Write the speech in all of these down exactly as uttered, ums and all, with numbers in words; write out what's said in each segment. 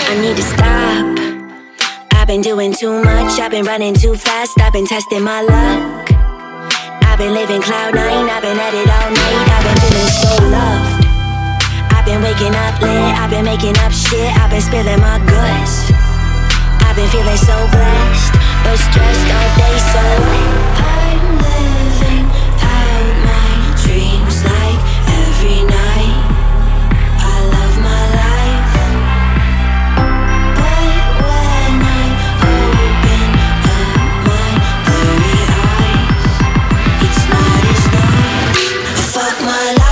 I need to stop. I've been doing too much, I've been running too fast, I've been testing my luck. I've been living cloud nine, I've been at it all night, I've been feeling so loved. I've been waking up late, I've been making up shit, I've been spilling my guts. I've been feeling so blessed, but stressed all day, so I'm living out my dreams like every night. I love my life, but when I open up my blurry eyes, it's not as nice. Fuck my life.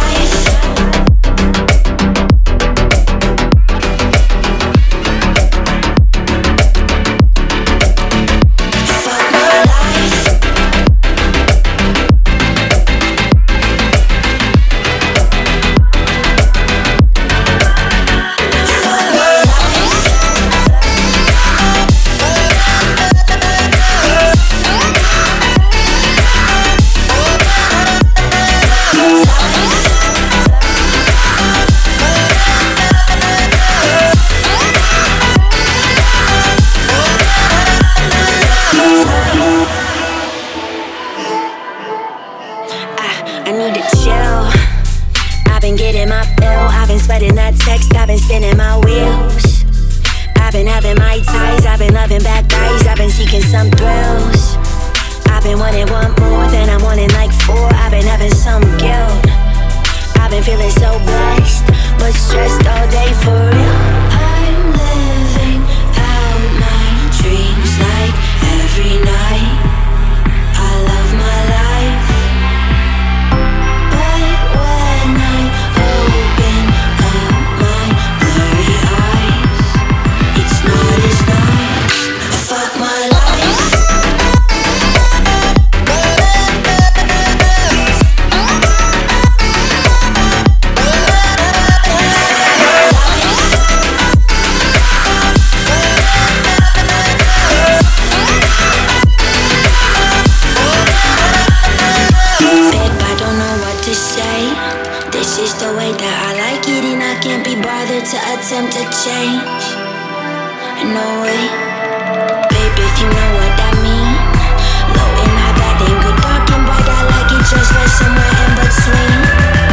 Sweating that text, I've been spinning my wheels. I've been having my ties, I've been loving bad guys, I've been seeking some thrills. I've been wanting one more, then I'm wanting like four. I've been having some guilt. I've been feeling so blessed, but stressed all day for real. I'm living out my dreams like every night. I love my life, but when I open my blurry eyes, it's not as nice. Fuck my life. This is the way that I like it, and I can't be bothered to attempt to change. No way, babe, if you know what I mean. Low and high, bad and good, dark and bright, I like it just right somewhere in between.